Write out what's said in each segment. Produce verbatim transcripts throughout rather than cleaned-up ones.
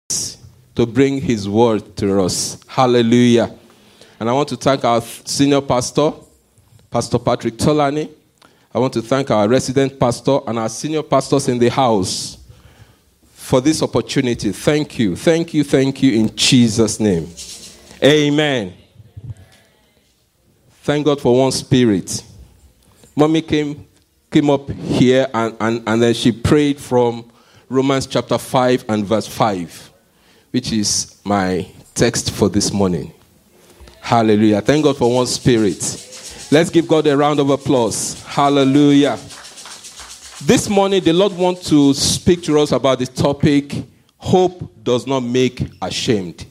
to bring his word to us. Hallelujah. And I want to thank our senior pastor, Pastor Patrick Tolani. I want to thank our resident pastor and our senior pastors in the house for this opportunity. Thank you. Thank you. Thank you in Jesus' name. Amen. Thank God for one spirit. Mommy came came up here and, and, and then she prayed from Romans chapter five and verse five, which is my text for this morning. Hallelujah. Thank God for one spirit. Let's give God a round of applause. Hallelujah. This morning, the Lord wants to speak to us about the topic, hope does not make ashamed.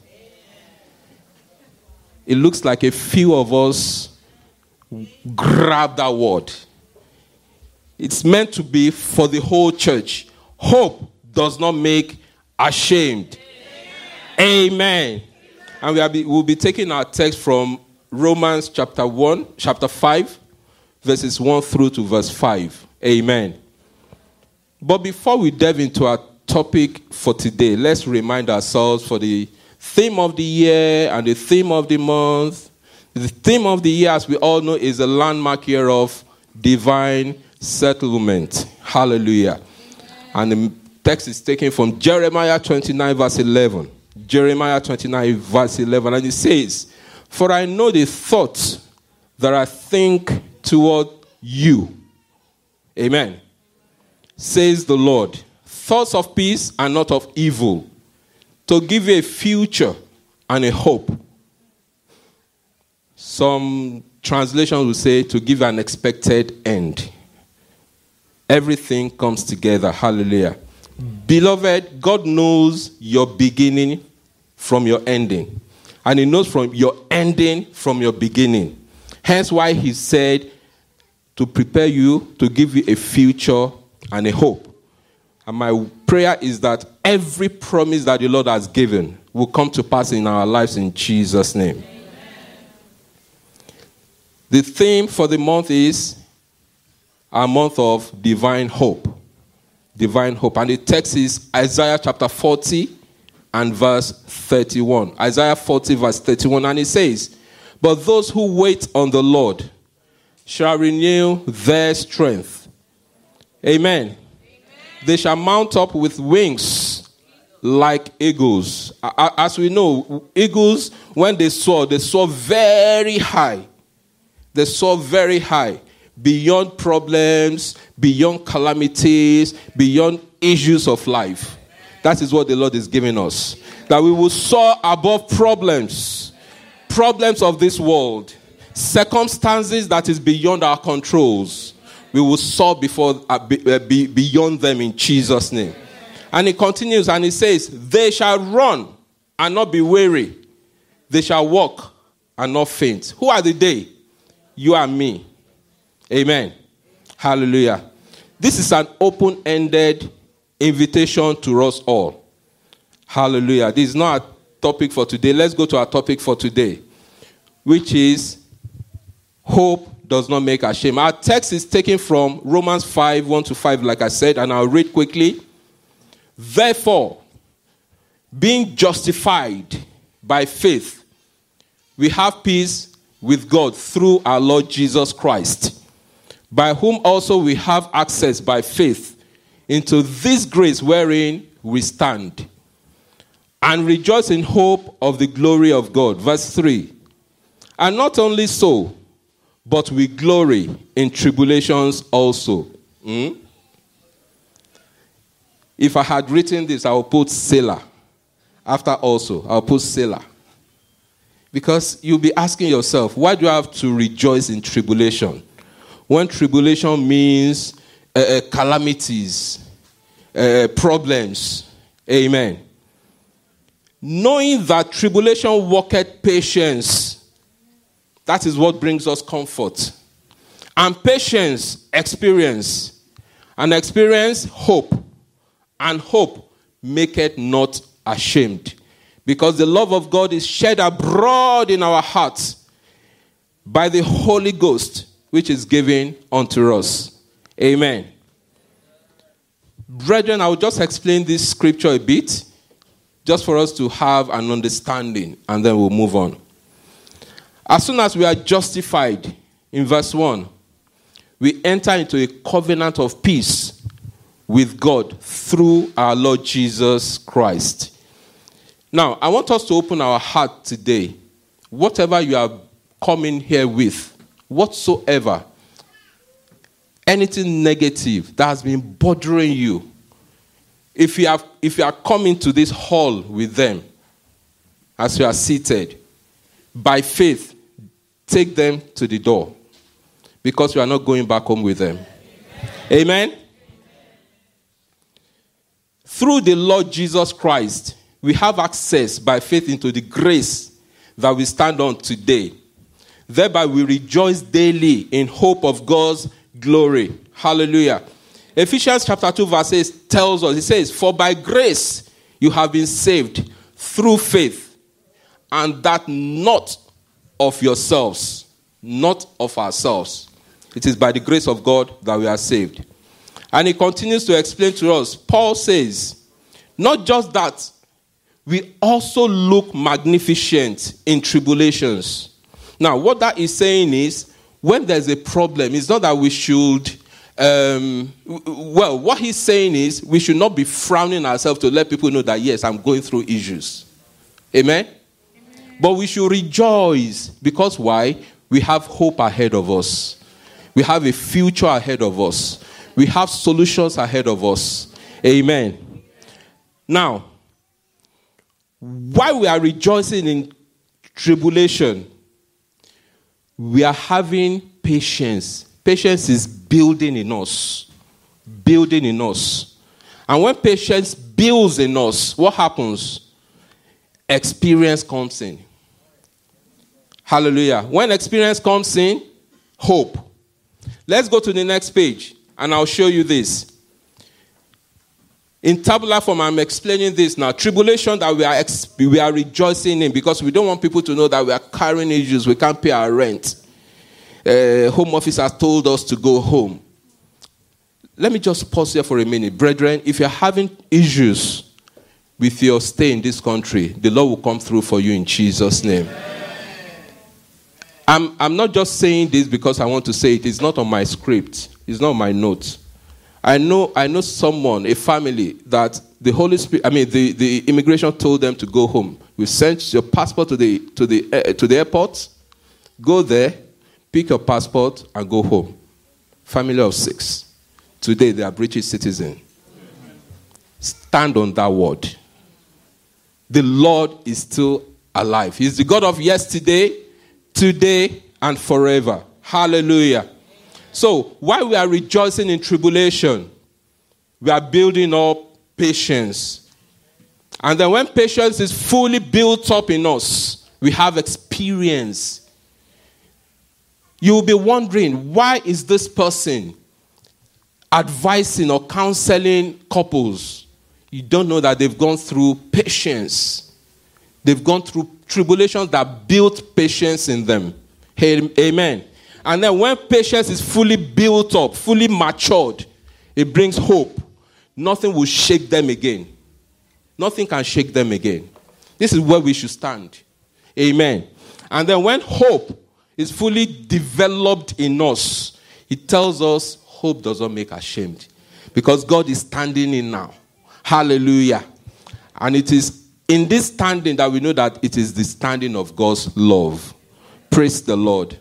It looks like a few of us grab that word. It's meant to be for the whole church. Hope does not make ashamed. Amen. And we will be, we'll be taking our text from Romans chapter one, chapter five, verses one through to verse five. Amen. But before we delve into our topic for today, let's remind ourselves for the theme of the year and the theme of the month. The theme of the year, as we all know, is a landmark year of divine settlement. Hallelujah. And the text is taken from Jeremiah twenty-nine, verse eleven. Jeremiah twenty-nine, verse eleven. And it says, "For I know the thoughts that I think toward you." Amen. Says the Lord. Thoughts of peace and not of evil, to give you a future and a hope. Some translations will say to give an expected end. Everything comes together. Hallelujah. Beloved, God knows your beginning from your ending. And he knows from your ending from your beginning. Hence why he said to prepare you, to give you a future and a hope. And my prayer is that every promise that the Lord has given will come to pass in our lives in Jesus' name. Amen. The theme for the month is a month of divine hope. Divine hope. And the text is Isaiah chapter forty and verse thirty-one. Isaiah forty verse thirty-one. And it says, "But those who wait on the Lord shall renew their strength." Amen. Amen. "They shall mount up with wings like eagles." As we know, eagles, when they soar, they soar very high. They soar very high. Beyond problems, beyond calamities, beyond issues of life. That is what the Lord is giving us. That we will soar above problems. Problems of this world. Circumstances that is beyond our controls. We will soar before, uh, be, uh, be, beyond them in Jesus' name. And it continues and it says, "They shall run and not be weary. They shall walk and not faint." Who are the they? You and me. Amen. Hallelujah. This is an open-ended invitation to us all. Hallelujah. This is not a topic for today. Let's go to our topic for today, which is hope does not make ashamed. Our text is taken from Romans five, one to five, like I said, and I'll read quickly. "Therefore, being justified by faith, we have peace with God through our Lord Jesus Christ, by whom also we have access by faith into this grace wherein we stand, and rejoice in hope of the glory of God." Verse three. "And not only so, but we glory in tribulations also." Hmm? If I had written this, I would put Selah. After also, I'll put Selah. Because you'll be asking yourself, why do I have to rejoice in tribulation? When tribulation means uh, uh, calamities, uh, problems. Amen. Knowing that tribulation worketh patience, that is what brings us comfort. And patience, experience. And experience, hope. And hope maketh not ashamed. Because the love of God is shed abroad in our hearts by the Holy Ghost, which is given unto us. Amen. Brethren, I will just explain this scripture a bit. just for us to have an understanding, and then we'll move on. As soon as we are justified, in verse one, we enter into a covenant of peace with God through our Lord Jesus Christ. Now, I want us to open our heart today. Whatever you are coming here with, whatsoever, anything negative that has been bothering you, if you have, if you are coming to this hall with them, as you are seated, by faith, take them to the door, because we are not going back home with them. Amen? Amen? Through the Lord Jesus Christ, we have access by faith into the grace that we stand on today. Thereby we rejoice daily in hope of God's glory. Hallelujah. Ephesians chapter two verse eight tells us, it says, for by grace you have been saved through faith, and that not of yourselves, not of ourselves. It is by the grace of God that we are saved. And he continues to explain to us. Paul says, not just that, we also look magnificent in tribulations. Now, what that is saying is, when there's a problem, it's not that we should, um, well, what he's saying is, we should not be frowning ourselves to let people know that, yes, I'm going through issues. Amen? Amen. But we should rejoice, because why? We have hope ahead of us. We have a future ahead of us. We have solutions ahead of us. Amen. Now, while we are rejoicing in tribulation, we are having patience. Patience is building in us. Building in us. And when patience builds in us, what happens? Experience comes in. Hallelujah. When experience comes in, hope. Let's go to the next page, and I'll show you this. In tabular form, I'm explaining this now. Tribulation that we are exp- we are rejoicing in, because we don't want people to know that we are carrying issues. We can't pay our rent. Uh, home office has told us to go home. Let me just pause here for a minute. Brethren, if you're having issues with your stay in this country, the Lord will come through for you in Jesus' name. I'm, I'm not just saying this because I want to say it. It's not on my script. It's not on my notes. I know I know someone, a family, that the Holy Spirit, I mean, the, the immigration told them to go home. We sent your passport to the to the uh, to the airport. Go there, pick your passport, and go home. Family of six. Today they are British citizens. Stand on that word. The Lord is still alive. He's the God of yesterday, today, and forever. Hallelujah. So, while we are rejoicing in tribulation, we are building up patience. And then when patience is fully built up in us, we have experience. You will be wondering, why is this person advising or counseling couples? You don't know that they've gone through patience. They've gone through tribulations that built patience in them. Amen. And then when patience is fully built up, fully matured, it brings hope. Nothing will shake them again. Nothing can shake them again. This is where we should stand. Amen. And then when hope is fully developed in us, it tells us hope does not make ashamed. Because God is standing in now. Hallelujah. And it is in this standing that we know that it is the standing of God's love. Praise the Lord.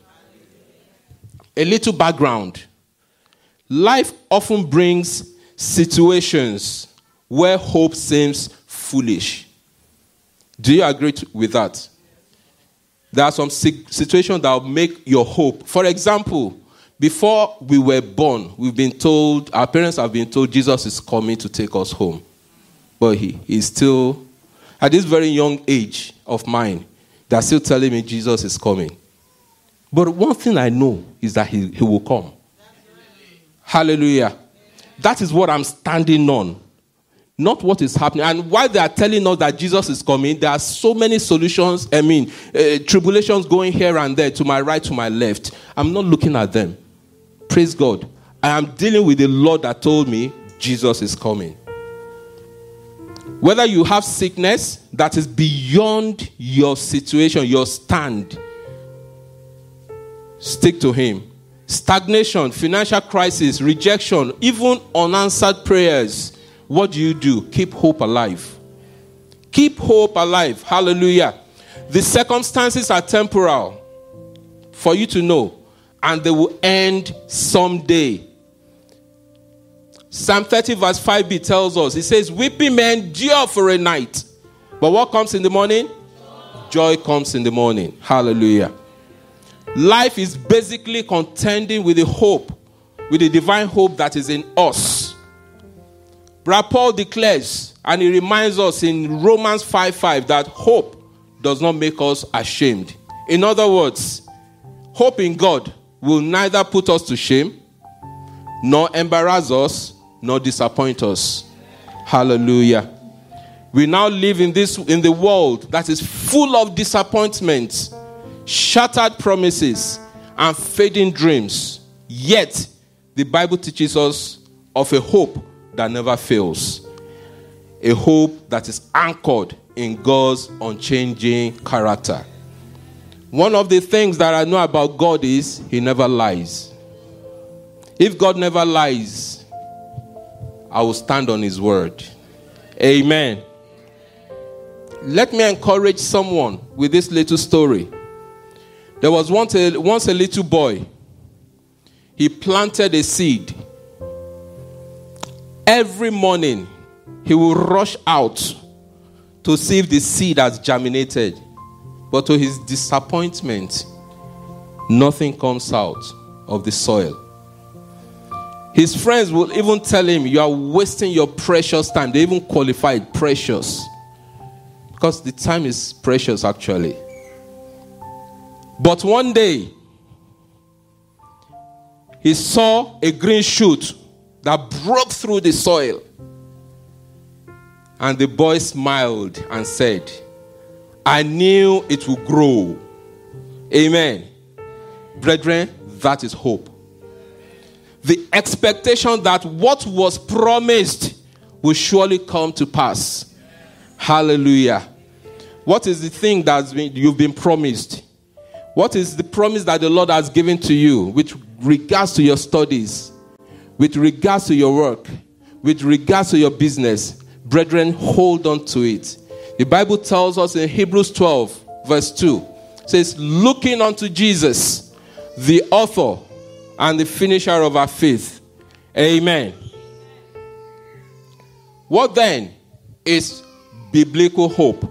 A little background. Life often brings situations where hope seems foolish. Do you agree to, with that? There are some situations that will make your hope. For example, before we were born, we've been told, our parents have been told Jesus is coming to take us home. But he is still, at this very young age of mine, they're still telling me Jesus is coming. But one thing I know is that he, he will come. Hallelujah. That is what I'm standing on. Not what is happening. And while they are telling us that Jesus is coming, there are so many solutions, I mean, uh, tribulations going here and there, to my right, to my left. I'm not looking at them. Praise God. I am dealing with the Lord that told me Jesus is coming. Whether you have sickness that is beyond your situation, your stand, stick to him. Stagnation, financial crisis, rejection, even unanswered prayers. What do you do? Keep hope alive. Keep hope alive. Hallelujah. The circumstances are temporal, for you to know, and they will end someday. Psalm thirty verse five b tells us, it says, weeping may endure for a night, but what comes in the morning? Joy comes in the morning. Hallelujah. Life is basically contending with the hope, with the divine hope that is in us. Brother Paul declares, and he reminds us in Romans five five, that hope does not make us ashamed. In other words, hope in God will neither put us to shame, nor embarrass us, nor disappoint us. Hallelujah. We now live in this in the world that is full of disappointments, shattered promises, and fading dreams. Yet, the Bible teaches us of a hope that never fails. A hope that is anchored in God's unchanging character. One of the things that I know about God is he never lies. If God never lies, I will stand on his word. Amen. Let me encourage someone with this little story. There was once a, once a little boy. He planted a seed. Every morning, he will rush out to see if the seed has germinated. But to his disappointment, nothing comes out of the soil. His friends will even tell him, you are wasting your precious time. They even qualify it precious. Because the time is precious, actually. But one day, he saw a green shoot that broke through the soil. And the boy smiled and said, I knew it would grow. Amen. Brethren, that is hope. The expectation that what was promised will surely come to pass. Hallelujah. What is the thing that you've been promised? What is the promise that the Lord has given to you with regards to your studies, with regards to your work, with regards to your business? Brethren, hold on to it. The Bible tells us in Hebrews twelve, verse two, it says, looking unto Jesus, the author and the finisher of our faith. Amen. What then is biblical hope?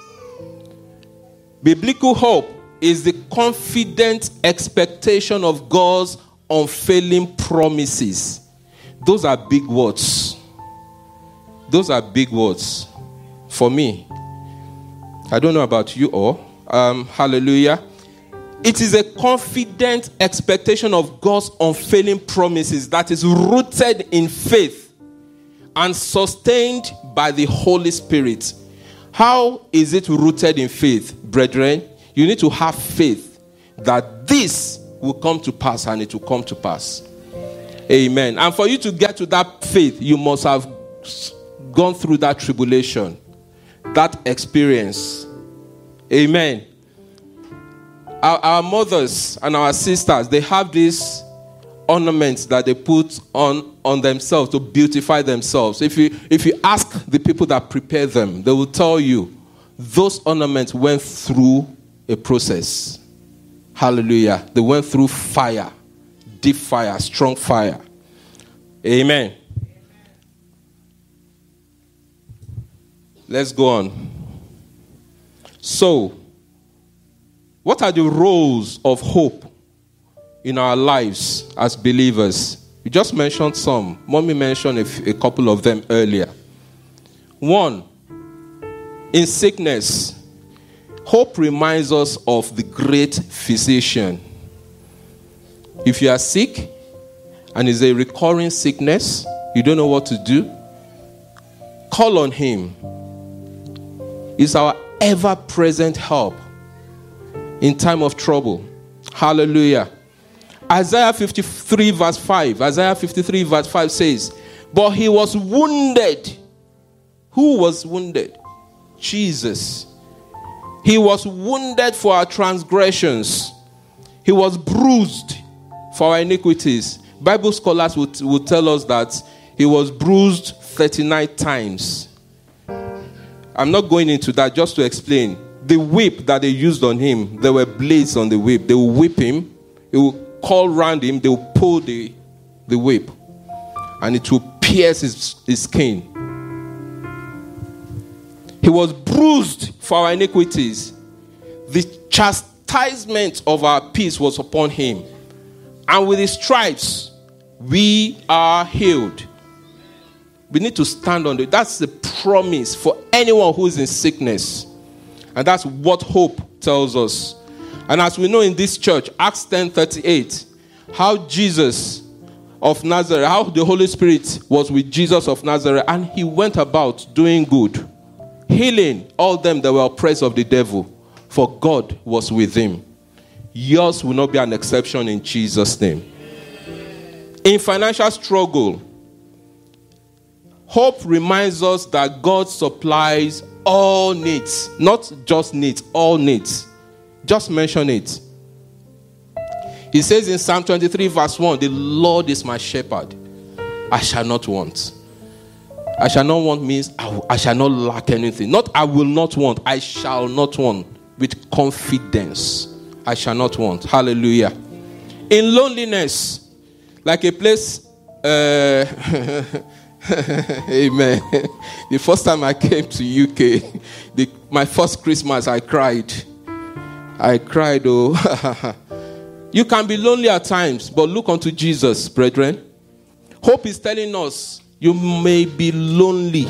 Biblical hope is the confident expectation of God's unfailing promises. Those are big words. Those are big words for me. I don't know about you all. Um, hallelujah. It is a confident expectation of God's unfailing promises that is rooted in faith and sustained by the Holy Spirit. How is it rooted in faith, brethren? You need to have faith that this will come to pass, and it will come to pass. Amen. And for you to get to that faith, you must have gone through that tribulation, that experience. Amen. Our, our mothers and our sisters, they have these ornaments that they put on, on themselves to beautify themselves. If you, if you ask the people that prepare them, they will tell you those ornaments went through a process. Hallelujah. They went through fire, deep fire, strong fire. Amen. Let's go on. So, what are the roles of hope in our lives as believers? We just mentioned some. Mommy mentioned a, f- a couple of them earlier. One, in sickness, hope reminds us of the great physician. If you are sick and it's a recurring sickness, you don't know what to do, call on him. He's our ever-present help in time of trouble. Hallelujah. Isaiah fifty-three verse five. Isaiah fifty-three verse five says, but he was wounded Who was wounded? Jesus. He was wounded for our transgressions. He was bruised for our iniquities. Bible scholars would, would tell us that he was bruised thirty-nine times. I'm not going into that, just to explain. The whip that they used on him, there were blades on the whip. They would whip him. They would call round him. They would pull the, the whip. And it would pierce his, his skin. He was bruised for our iniquities. The chastisement of our peace was upon him. And with his stripes, we are healed. We need to stand on it. That's the promise for anyone who is in sickness. And that's what hope tells us. And as we know in this church, Acts ten thirty-eight, how Jesus of Nazareth, how the Holy Spirit was with Jesus of Nazareth, and he went about doing good, healing all them that were oppressed of the devil, for God was with him. Yours will not be an exception in Jesus' name. In financial struggle, hope reminds us that God supplies all needs. Not just needs, all needs. Just mention it. He says in Psalm twenty-three verse one, the Lord is my shepherd. I shall not want. I shall not want means I, will, I shall not lack anything. Not I will not want. I shall not want. With confidence. I shall not want. Hallelujah. In loneliness, like a place... Uh, Amen. The first time I came to U K, the, my first Christmas, I cried. I cried, oh. You can be lonely at times, but look unto Jesus, brethren. Hope is telling us you may be lonely,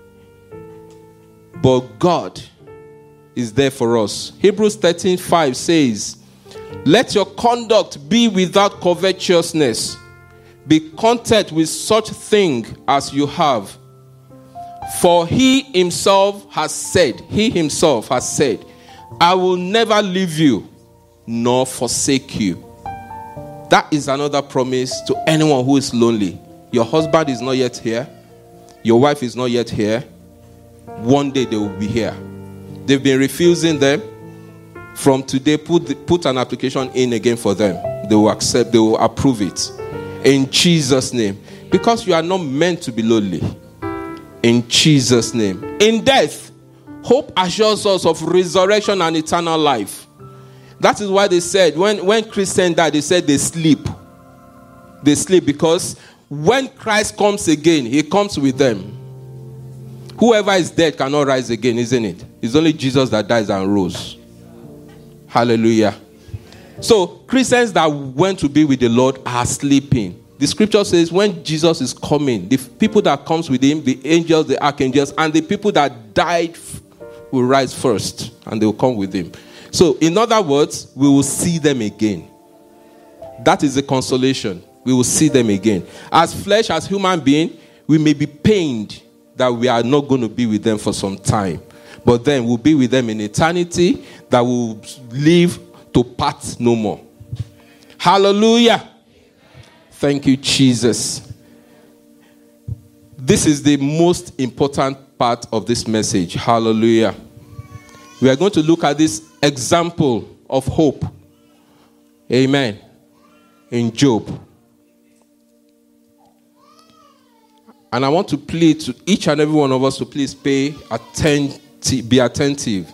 but God is there for us. Hebrews thirteen five says, let your conduct be without covetousness. Be content with such thing as you have. For he himself has said, he himself has said, I will never leave you nor forsake you. That is another promise to anyone who is lonely. Your husband is not yet here. Your wife is not yet here. One day they will be here. They've been refusing them. From today, put, the, put an application in again for them. They will accept, they will approve it. In Jesus' name. Because you are not meant to be lonely. In Jesus' name. In death, hope assures us of resurrection and eternal life. That is why they said, when, when Christians died, they said they sleep. They sleep because when Christ comes again, he comes with them. Whoever is dead cannot rise again, isn't it? It's only Jesus that dies and rose. Hallelujah. So, Christians that went to be with the Lord are sleeping. The scripture says when Jesus is coming, the people that comes with him, the angels, the archangels, and the people that died will rise first, and they will come with him. So, in other words, we will see them again. That is the consolation. We will see them again. As flesh, as human being, we may be pained that we are not going to be with them for some time. But then we'll be with them in eternity, that will live to part no more. Hallelujah. Thank you, Jesus. This is the most important part of this message. Hallelujah. We are going to look at this example of hope. Amen. In Job. And I want to plead to each and every one of us to please pay attentive, be attentive.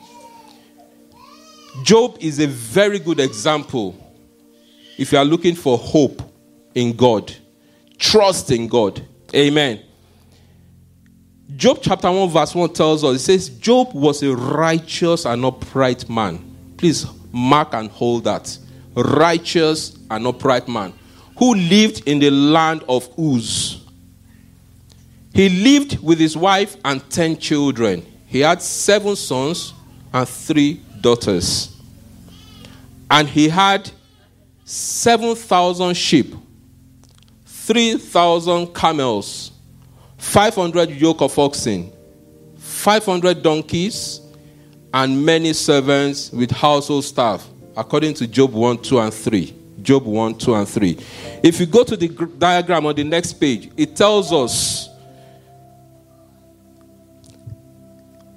Job is a very good example if you are looking for hope in God. Trust in God. Amen. Job chapter one verse one tells us, it says, Job was a righteous and upright man. Please mark and hold that. Righteous and upright man who lived in the land of Uz. He lived with his wife and ten children. He had seven sons and three daughters. And he had seven thousand sheep, three thousand camels, five hundred yoke of oxen, five hundred donkeys, and many servants with household staff, according to Job one, two, and three. Job one, two, and three. If you go to the diagram on the next page, it tells us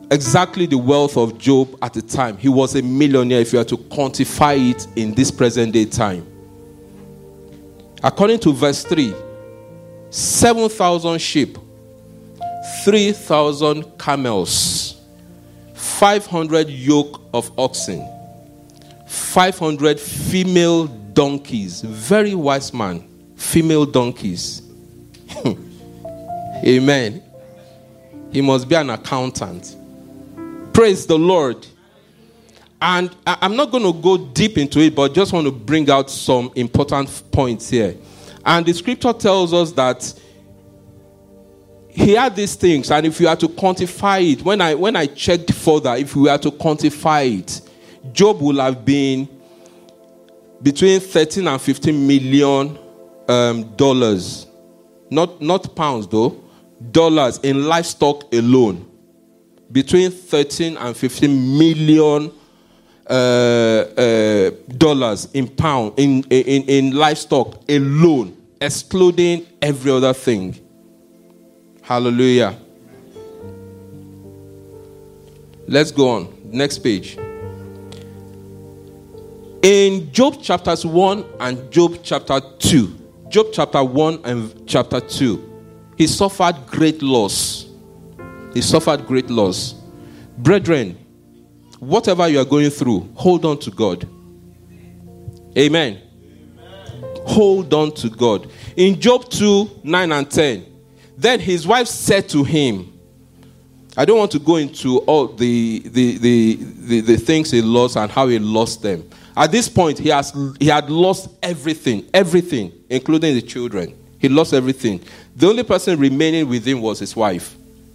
exactly the wealth of Job at the time. He was a millionaire if you are to quantify it in this present day time. According to verse three, seven thousand sheep, three thousand camels, five hundred yoke of oxen, five hundred female donkeys. Very wise man. Female donkeys. Amen. He must be an accountant. Praise the Lord. And I'm not going to go deep into it, but just want to bring out some important points here. And the scripture tells us that he had these things, and if you are to quantify it, when I when I checked further, if we are to quantify it, Job will have been between thirteen and fifteen million um, dollars, not not pounds though, dollars in livestock alone. Between thirteen and fifteen million uh, uh, dollars in pound in, in in livestock alone, excluding every other thing. Hallelujah. Let's go on. Next page. In Job chapters one and Job chapter two, Job chapter one and chapter two, he suffered great loss. He suffered great loss. Brethren, whatever you are going through, hold on to God. Amen. Amen. Hold on to God. In Job two, nine and ten, then his wife said to him, I don't want to go into all the the, the, the, the things he lost and how he lost them. At this point, he has he had lost everything, everything, including the children. He lost everything. The only person remaining with him was his wife.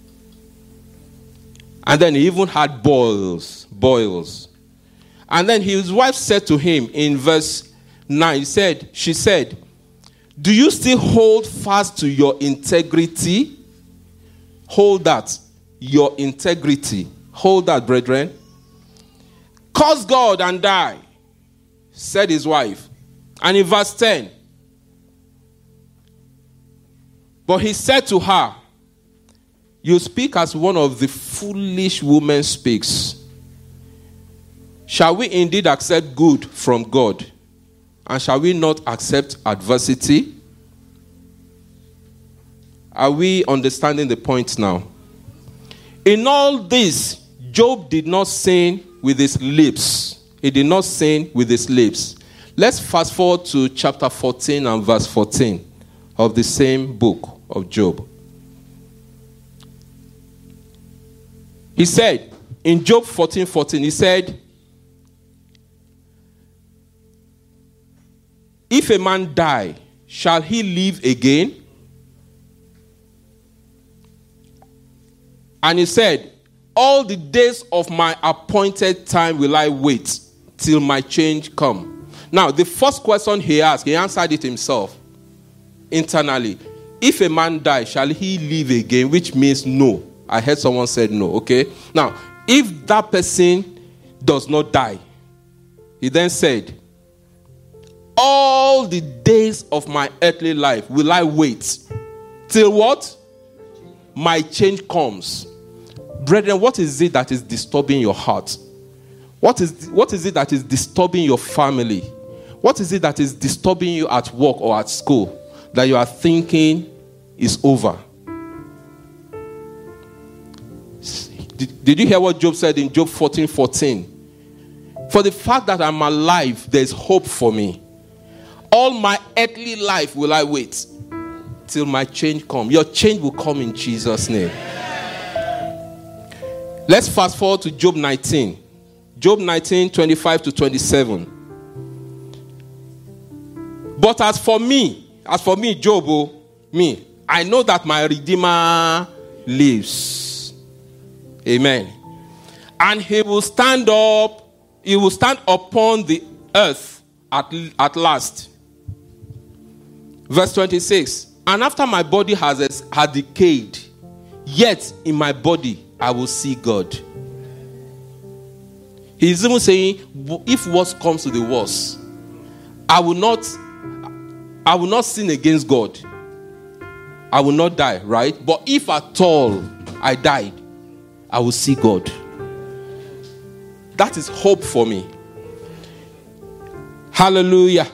And then he even had boils, boils. And then his wife said to him in verse nine, he said, she said, do you still hold fast to your integrity? Hold that. Your integrity. Hold that, brethren. Curse God and die, said his wife. And in verse ten, but he said to her, you speak as one of the foolish women speaks. Shall we indeed accept good from God? And shall we not accept adversity? Are we understanding the point now? In all this, Job did not sin with his lips. He did not sin with his lips. Let's fast forward to chapter fourteen and verse fourteen of the same book of Job. He said, in Job fourteen fourteen, he said, if a man die, shall he live again? And he said, all the days of my appointed time will I wait till my change come. Now, the first question he asked, he answered it himself internally. If a man die, shall he live again? Which means no. I heard someone said no, okay? Now, if that person does not die, he then said, all the days of my earthly life will I wait till what? My change comes. Brethren, what is it that is disturbing your heart? What is, what is it that is disturbing your family? What is it that is disturbing you at work or at school that you are thinking is over? Did, did you hear what Job said in Job fourteen fourteen? For the fact that I'm alive, there's hope for me. All my earthly life will I wait till my change come. Your change will come in Jesus' name. Let's fast forward to Job nineteen. Job nineteen, twenty-five to twenty-seven. But as for me, as for me, Job, oh, me, I know that my Redeemer lives. Amen. And he will stand up, he will stand upon the earth at, at last. Verse twenty-six. And after my body has, has decayed, yet in my body I will see God. He's even saying, if worst comes to the worst, I will not, I will not sin against God. I will not die, right? But if at all I died, I will see God. That is hope for me. Hallelujah.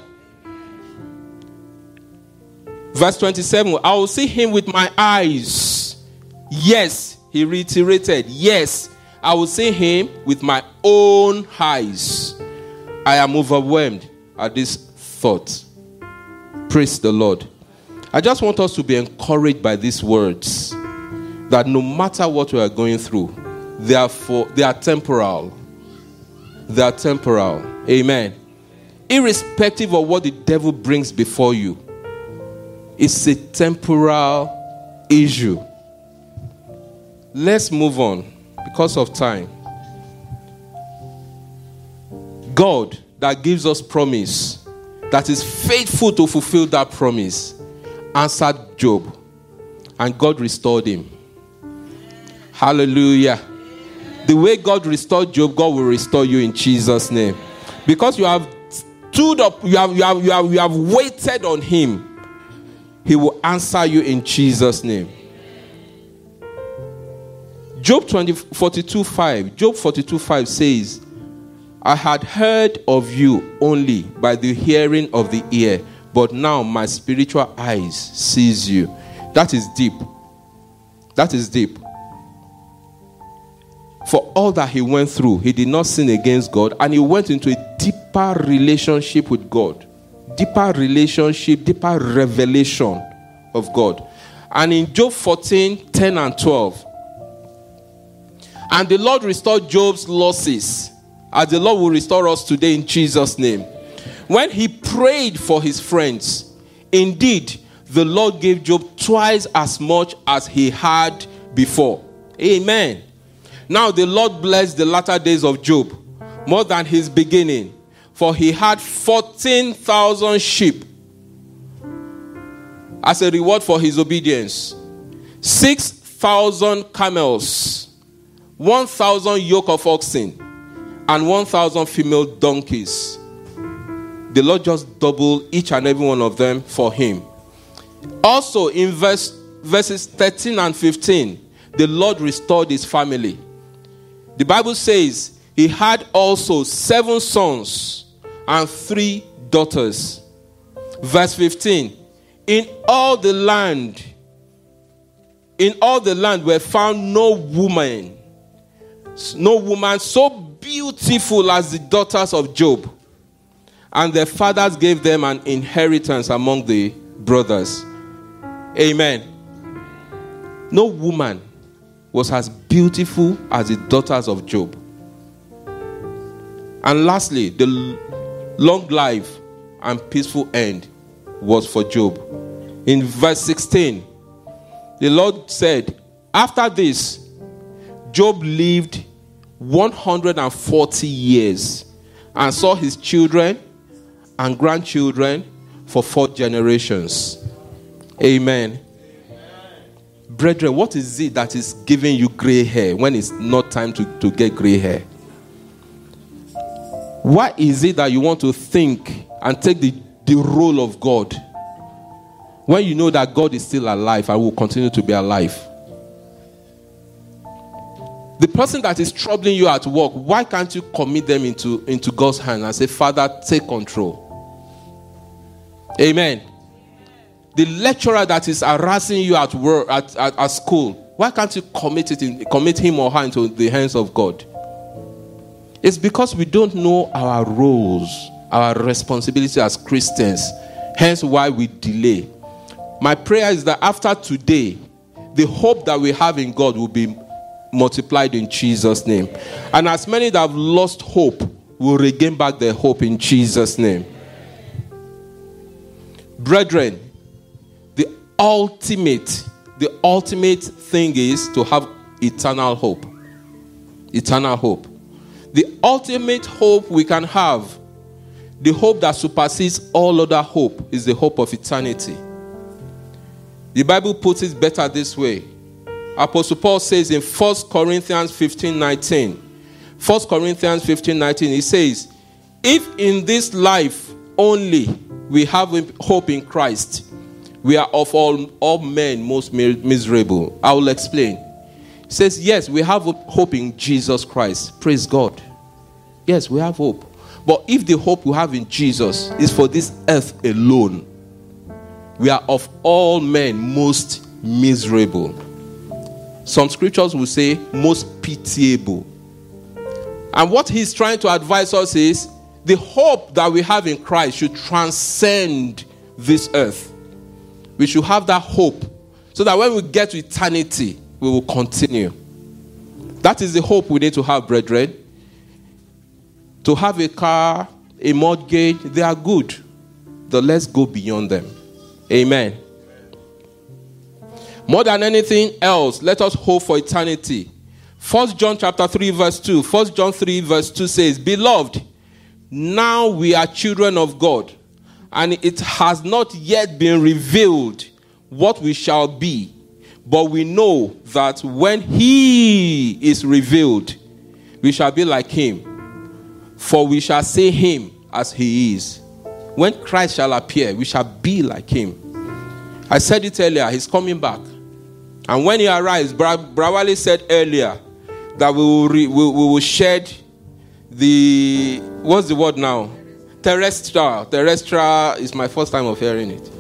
Verse twenty-seven, I will see him with my eyes. Yes, he reiterated, yes, I will see him with my own eyes. I am overwhelmed at this thought. Praise the Lord. I just want us to be encouraged by these words, that no matter what we are going through, they are for they are temporal. They are temporal. Amen. Irrespective of what the devil brings before you, it's a temporal issue. Let's move on because of time. God that gives us promise, that is faithful to fulfill that promise, answered Job, and God restored him. Hallelujah. The way God restored Job, God will restore you in Jesus' name. Because you have stood up, you have, you have, you have, you have waited on him, he will answer you in Jesus' name. Job forty-two five. Job forty-two five says, I had heard of you only by the hearing of the ear, but now my spiritual eyes sees you. That is deep. That is deep. For all that he went through, he did not sin against God, and he went into a deeper relationship with God. Deeper relationship, deeper revelation of God. And in Job fourteen, ten and twelve, and the Lord restored Job's losses, as the Lord will restore us today in Jesus' name. When he prayed for his friends, indeed, the Lord gave Job twice as much as he had before. Amen. Now the Lord blessed the latter days of Job more than his beginning, for he had fourteen thousand sheep as a reward for his obedience, six thousand camels, one thousand yoke of oxen, and one thousand female donkeys. The Lord just doubled each and every one of them for him. Also in verse, verses thirteen and fifteen, the Lord restored his family. The Bible says he had also seven sons and three daughters. Verse fifteen, in all the land, in all the land were found no woman, no woman so beautiful as the daughters of Job, and their fathers gave them an inheritance among the brothers. Amen. No woman was as beautiful as the daughters of Job. And lastly, the long life and peaceful end was for Job. In verse sixteen, the Lord said, after this, Job lived one hundred forty years and saw his children and grandchildren for four generations. Amen. Brethren, what is it that is giving you gray hair when it's not time to, to get gray hair? Why is it that you want to think and take the, the role of God when you know that God is still alive and will continue to be alive? The person that is troubling you at work, why can't you commit them into, into God's hand and say, Father, take control? Amen. The lecturer that is harassing you at work, at, at, at school, why can't you commit it in, commit him or her into the hands of God? It's because we don't know our roles, our responsibility as Christians. Hence why we delay. My prayer is that after today, the hope that we have in God will be multiplied in Jesus' name. And as many that have lost hope will regain back their hope in Jesus' name. Brethren, the ultimate, the ultimate thing is to have eternal hope. Eternal hope. The ultimate hope we can have, the hope that supersedes all other hope, is the hope of eternity. The Bible puts it better this way. Apostle Paul says in First Corinthians fifteen nineteen, First Corinthians fifteen nineteen, he says, if in this life only we have hope in Christ, we are of all, all men most miserable. I will explain. He says, yes, we have hope in Jesus Christ. Praise God. Yes, we have hope. But if the hope we have in Jesus is for this earth alone, we are of all men most miserable. Some scriptures will say most pitiable. And what he's trying to advise us is the hope that we have in Christ should transcend this earth. We should have that hope so that when we get to eternity, we will continue. That is the hope we need to have, brethren. To have a car, a mortgage, they are good. But let's go beyond them. Amen. More than anything else, let us hope for eternity. First John chapter three verse two. First John three verse two says, Beloved, now we are children of God, and it has not yet been revealed what we shall be. But we know that when he is revealed, we shall be like him. For we shall see him as he is. When Christ shall appear, we shall be like him. I said it earlier, he's coming back. And when he arrives, Bra- Brawali said earlier that we will, re- we, we will shed the, what's the word now? Terrestrial. Terrestrial is my first time of hearing it.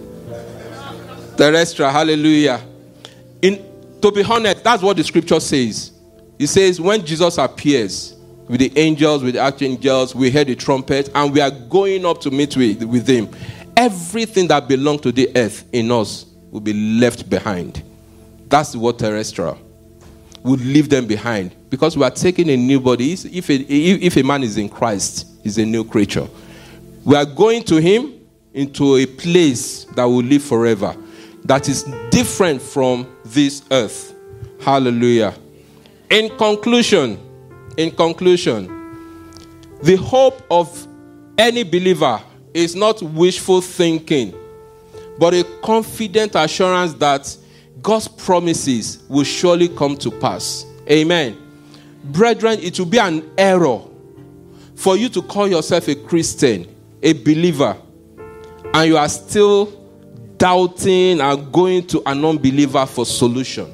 Terrestrial, hallelujah. In, to be honest, that's what the scripture says. It says when Jesus appears with the angels, with the archangels, we hear the trumpet, and we are going up to meet with, with him. Everything that belongs to the earth in us will be left behind. That's the word terrestrial. We'll leave them behind because we are taking a new body. If a, if a man is in Christ, he's a new creature. We are going to him into a place that will live forever, that is different from this earth. Hallelujah. In conclusion, in conclusion, the hope of any believer is not wishful thinking, but a confident assurance that God's promises will surely come to pass. Amen. Brethren, it will be an error for you to call yourself a Christian, a believer, and you are still doubting and going to an unbeliever for solution.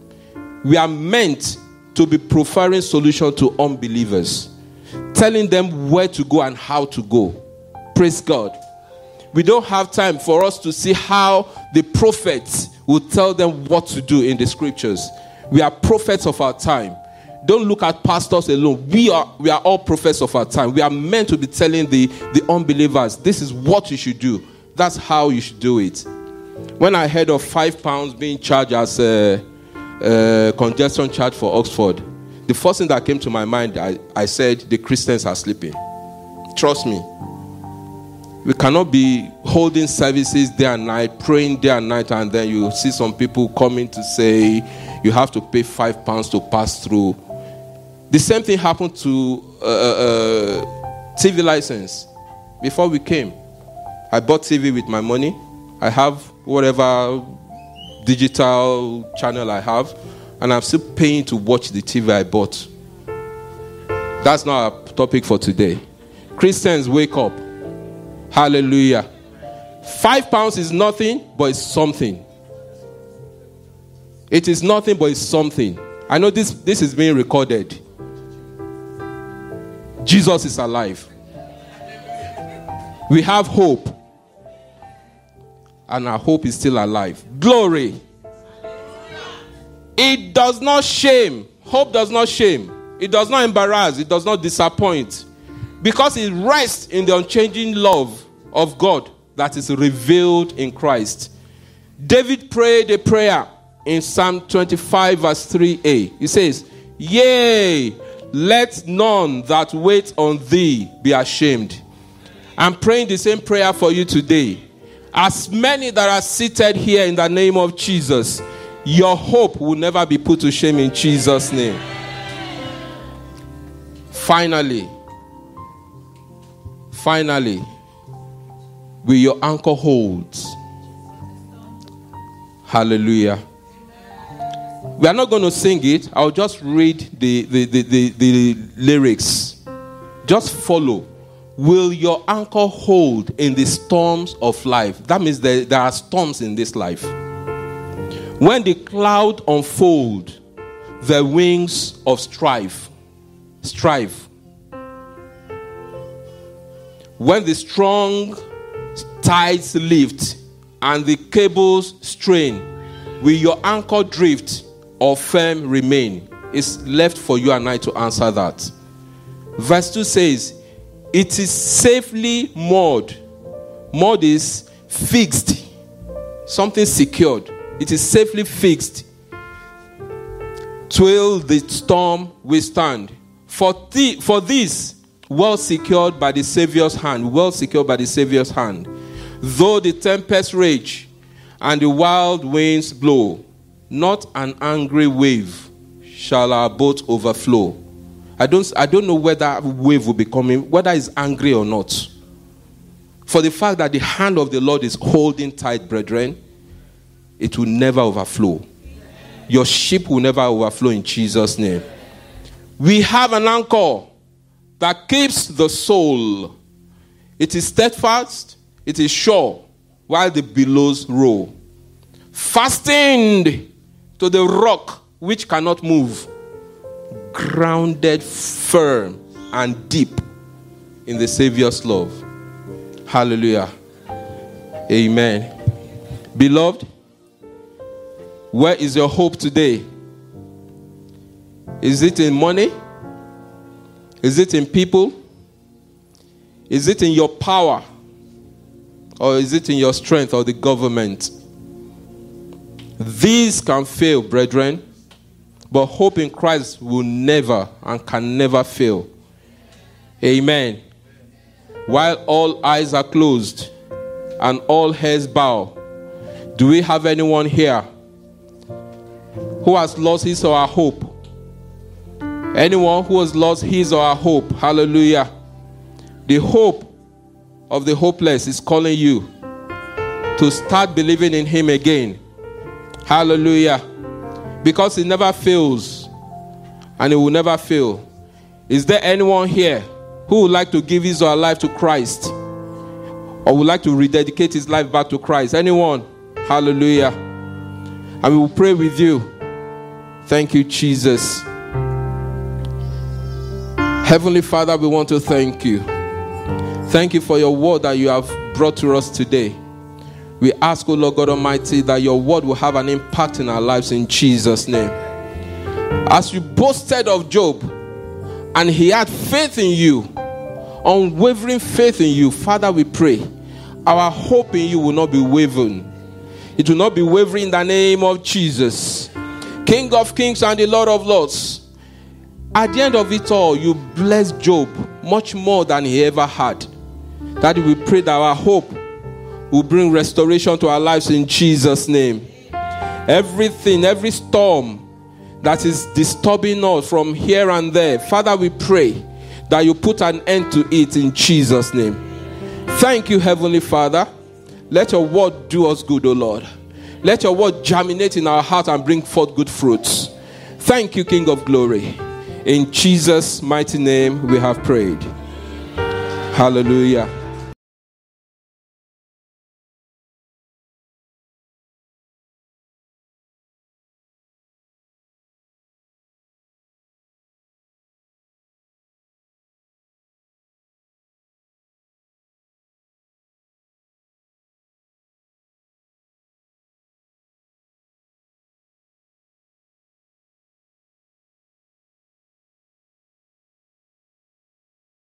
We are meant to be preferring solution to unbelievers, telling them where to go and how to go. Praise God. We don't have time for us to see how the prophets will tell them what to do in the scriptures. We are prophets of our time. Don't look at pastors alone. We are we are all prophets of our time. We are meant to be telling the, the unbelievers, this is what you should do. That's how you should do it. When I heard of five pounds being charged as a, a congestion charge for Oxford, the first thing that came to my mind, I, I said, the Christians are sleeping. Trust me. We cannot be holding services day and night, praying day and night, and then you see some people coming to say you have to pay five pounds to pass through. The same thing happened to uh, uh, T V license. Before we came, I bought T V with my money. I have whatever digital channel I have, and I'm still paying to watch the T V I bought. That's not our topic for today. Christians, wake up. Hallelujah. Five pounds is nothing, but it's something. It is nothing, but it's something. I know this, this is being recorded. Jesus is alive. We have hope. And our hope is still alive. Glory. It does not shame. Hope does not shame. It does not embarrass. It does not disappoint. Because it rests in the unchanging love of God that is revealed in Christ. David prayed a prayer in Psalm twenty-five verse three a. He says, Yea, let none that wait on thee be ashamed. I'm praying the same prayer for you today. As many that are seated here in the name of Jesus, your hope will never be put to shame in Jesus' name. Finally, Finally, will your anchor hold? Hallelujah. We are not going to sing it. I'll just read the, the, the, the, the lyrics. Just follow. Will your anchor hold in the storms of life? That means there, there are storms in this life. When the cloud unfold, the wings of strife. Strife. When the strong tides lift and the cables strain, will your anchor drift or firm remain? It's left for you and I to answer that. Verse two says, it is safely moored. Moored is fixed. Something secured. It is safely fixed till the storm withstand. For, the, for this, well secured by the Savior's hand, well secured by the Savior's hand. Though the tempest rage and the wild winds blow, not an angry wave shall our boat overflow. I don't, I don't know whether wave will be coming, whether it's angry or not. For the fact that the hand of the Lord is holding tight, brethren, it will never overflow. Your ship will never overflow in Jesus' name. We have an anchor that keeps the soul. It is steadfast, it is sure, while the billows roll. Fastened to the rock which cannot move, grounded firm and deep in the Savior's love. Hallelujah. Amen. Beloved, where is your hope today? Is it in money? Is it in people? Is it in your power? Or is it in your strength or the government? These can fail, brethren, but hope in Christ will never and can never fail. Amen. While all eyes are closed and all heads bow, do we have anyone here who has lost his or her hope? Anyone who has lost his or her hope? Hallelujah. The hope of the hopeless is calling you to start believing in him again. Hallelujah. Because he never fails and he will never fail. Is there anyone here who would like to give his or her life to Christ, or would like to rededicate his life back to Christ? Anyone? Hallelujah. And we will pray with you. Thank you, Jesus. Heavenly Father, we want to thank you. Thank you for your word that you have brought to us today. We ask, O Lord God Almighty, that your word will have an impact in our lives in Jesus' name. As you boasted of Job, and he had faith in you, unwavering faith in you, Father, we pray, our hope in you will not be wavering. It will not be wavering in the name of Jesus. King of kings and the Lord of lords, at the end of it all, you blessed Job much more than he ever had. That we pray that our hope will bring restoration to our lives in Jesus' name. Everything, every storm that is disturbing us from here and there, Father, we pray that you put an end to it in Jesus' name. Thank you, Heavenly Father. Let your word do us good, O Lord. Let your word germinate in our heart and bring forth good fruits. Thank you, King of glory. In Jesus' mighty name we have prayed. Hallelujah.